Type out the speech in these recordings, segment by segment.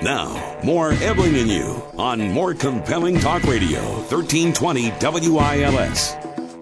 Now, more Ebling and You on more compelling talk radio, 1320 WILS.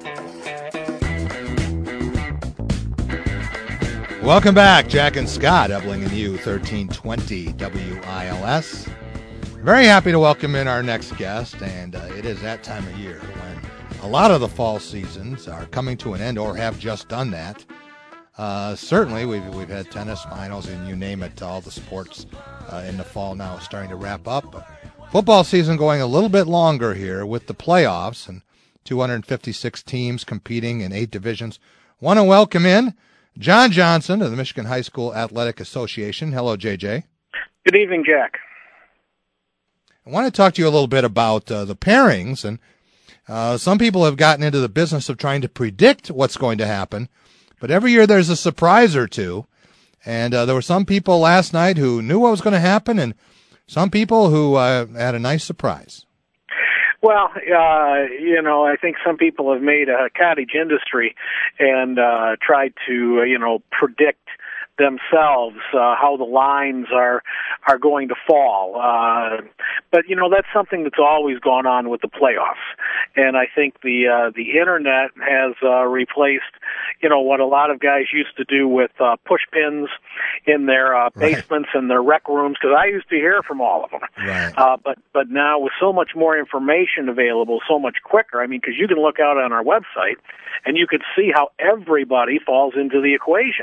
Welcome back, Jack and Scott, Ebling and You, 1320 WILS. Very happy to welcome in our next guest, and it is that time of year when a lot of the fall seasons are coming to an end or have just done that. Certainly, we've had tennis finals, and you name it, all the sports in the fall now is starting to wrap up. But football season going a little bit longer here with the playoffs and 256 teams competing in 8 divisions. Want to welcome in John Johnson of the Michigan High School Athletic Association. Hello, JJ. Good evening, Jack. I want to talk to you a little bit about the pairings, and some people have gotten into the business of trying to predict what's going to happen, but every year there's a surprise or two, and there were some people last night who knew what was going to happen, and some people who had a nice surprise. Well, I think some people have made a cottage industry and tried to, predict themselves how the lines are going to fall. But that's something that's always gone on with the playoffs. And I think the internet has replaced what a lot of guys used to do with push pins in their basements and their rec rooms, because I used to hear from all of them. Right. But now with so much more information available, so much quicker, because you can look out on our website and you could see how everybody falls into the equation.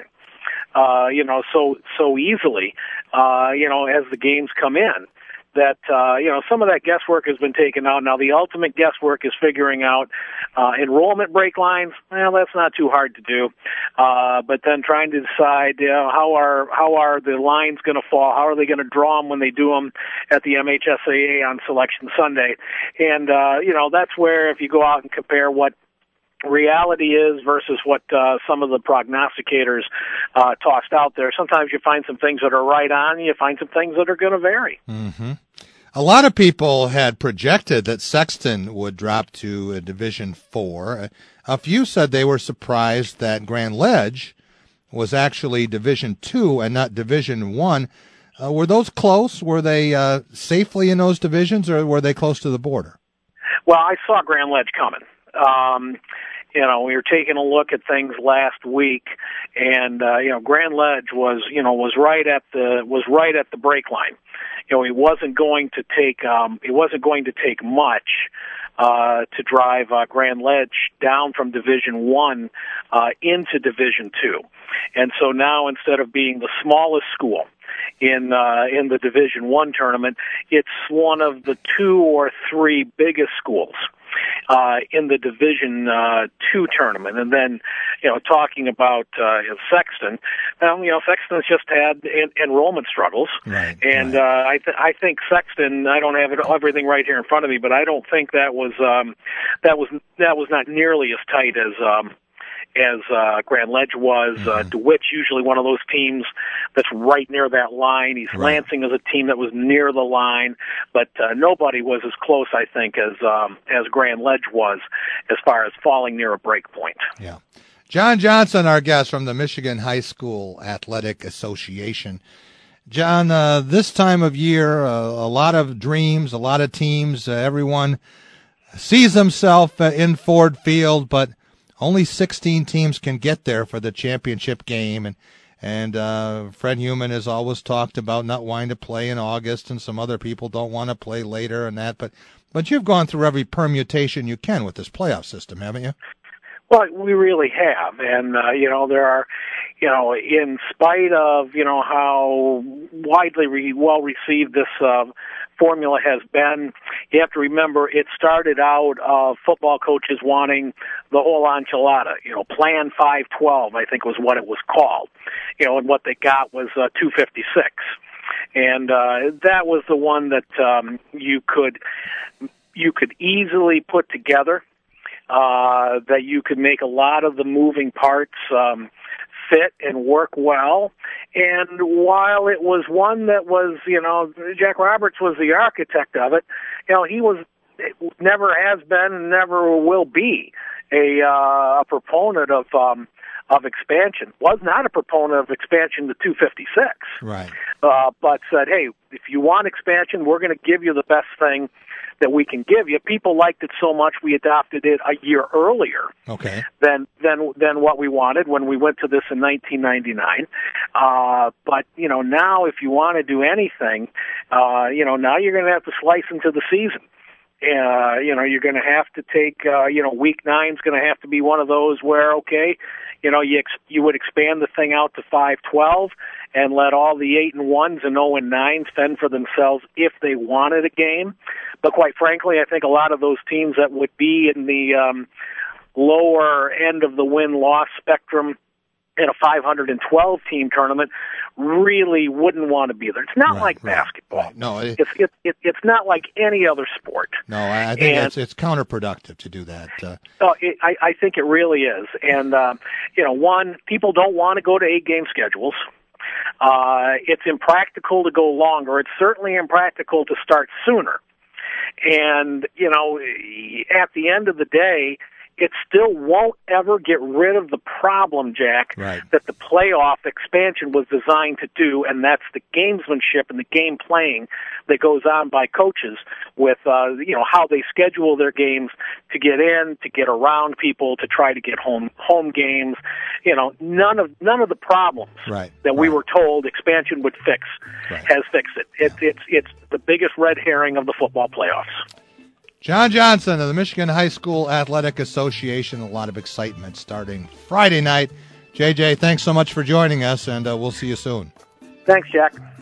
So easily, as the games come in, that, some of that guesswork has been taken out. Now, the ultimate guesswork is figuring out enrollment break lines. Well, that's not too hard to do. But then trying to decide, how are the lines going to fall? How are they going to draw them when they do them at the MHSAA on Selection Sunday? And, that's where if you go out and compare what reality is versus what some of the prognosticators tossed out there, sometimes you find some things that are right on, you find some things that are going to vary. Mm-hmm. A lot of people had projected that Sexton would drop to Division 4. A few said they were surprised that Grand Ledge was actually Division 2 and not Division 1. Were those close? Were they safely in those divisions, or were they close to the border? Well, I saw Grand Ledge coming. We were taking a look at things last week, and Grand Ledge was right at the break line. It wasn't going to take much to drive Grand Ledge down from Division 1 into Division 2. And so now, instead of being the smallest school in the Division 1 tournament, it's one of the 2 or 3 biggest schools in the Division 2 tournament. And then, talking about Sexton, Sexton's just had enrollment struggles. Right, and right. I think Sexton, I don't have everything right here in front of me, but I don't think that was not nearly as tight as Grand Ledge was. Mm-hmm. DeWitt's usually one of those teams that's right near that line. East Right. Lansing is a team that was near the line, but nobody was as close, I think, as Grand Ledge was as far as falling near a break point. Yeah. John Johnson, our guest from the Michigan High School Athletic Association. John, this time of year, a lot of dreams, a lot of teams, everyone sees himself in Ford Field, but only 16 teams can get there for the championship game, and Fred Heumann has always talked about not wanting to play in August, and some other people don't want to play later and that. But you've gone through every permutation you can with this playoff system, haven't you? Well, we really have, and there are, in spite of how widely well received this formula has been, you have to remember it started out of football coaches wanting the whole enchilada. Plan 512, I think, was what it was called. And what they got was 256, and that was the one that you could easily put together. That you could make a lot of the moving parts fit and work well. And while it was one that was, Jack Roberts was the architect of it, he never has been and never will be a proponent of of expansion, was not a proponent of expansion to 256. Right. But said, hey, if you want expansion, we're going to give you the best thing that we can give you. People liked it so much we adopted it a year earlier than what we wanted when we went to this in 1999. But now if you want to do anything, now you're going to have to slice into the season. You're going to have to take, week 9 is going to have to be one of those where, you would expand the thing out to 5-12 and let all the 8-1s and 0-9s fend for themselves if they wanted a game. But quite frankly, I think a lot of those teams that would be in the lower end of the win-loss spectrum in a 512-team tournament really wouldn't want to be there. It's not like basketball. Right. No, it's not like any other sport. No, I think it's counterproductive to do that. I think it really is. And, one, people don't want to go to 8-game schedules. It's impractical to go longer. It's certainly impractical to start sooner. And, at the end of the day, it still won't ever get rid of the problem, Jack, that the playoff expansion was designed to do, and that's the gamesmanship and the game playing that goes on by coaches with, how they schedule their games to get in, to get around people, to try to get home games. None of the problems that we were told expansion would fix has fixed it. It's the biggest red herring of the football playoffs. John Johnson of the Michigan High School Athletic Association. A lot of excitement starting Friday night. JJ, thanks so much for joining us, and we'll see you soon. Thanks, Jack.